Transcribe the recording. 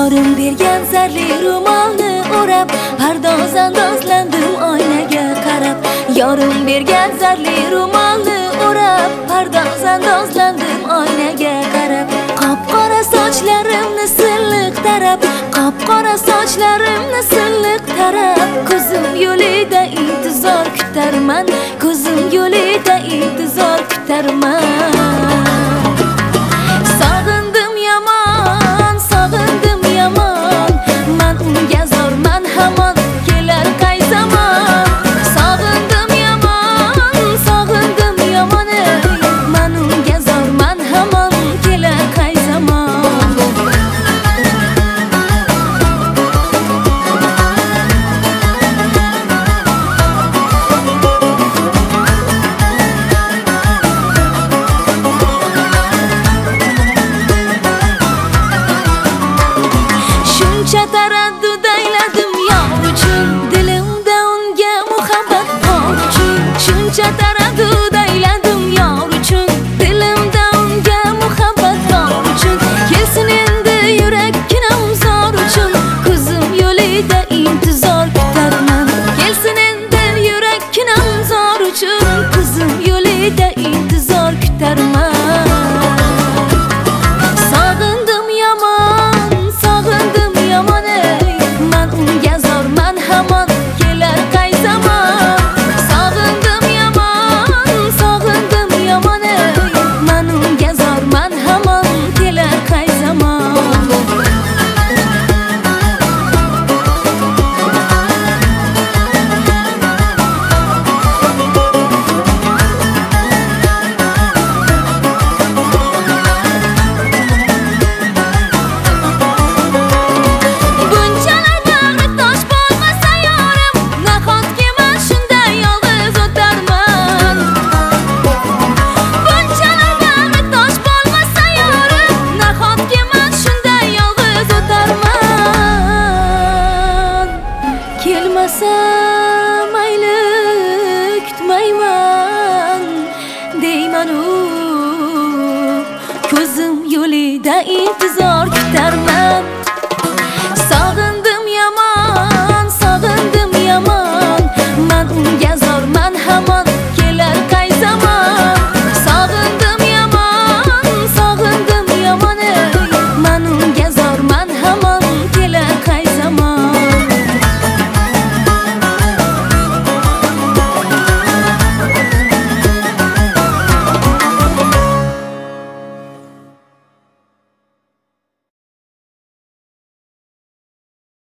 Yorim bergan zarli ro'molni o'rab, pardoz-andozlandim oynaga qarab. Yorim bergan zarli ro'molni o'rab, pardoz-andozlandim oynaga qarab. Qop-qora sochlarimni silliq tarab, qop-qora sochlarimni silliq tarab. Ko'zim yo'lida intizor kutarman, ko'zim yo'lida intizor kutarman. Sog'indim yomon, sog'indim yomon, man unga zorman hamon, kelar qay zamon. Sog'indim yomon, man unga zorman hamon, kelar qay zamon. Shuncha taraddud ayladim yor uchun, dilimda unga muhabbat bor uchun. Shuncha taraddud ayladim yor uchun, dilimda unga muhabbat bor uchun. Kelsin endi yurakkinam zor uchun, ko'zim yo'lida intizor kutarman. Kelsin endi yurakkinam zor uchun, ko'zim yo'lida intizor kutarman. Sog'indim yomon, sog'indim yomon, man unga zorman hamon, kelar qay zamon. Sog'indim yomon, man unga zorman hamon, kelar qay zamon. Bunchalar bag'ri tosh bo'lmasa yorim, nahotki men shunday yolg'iz o'tarman. Bunchalar bag'ri tosh bo'lmasa yorim, nahotki men shunday yolg'iz o'tarman. Kelmasa mayli kutmayman deyman u, ko'zim yo'lida intizor kutarman.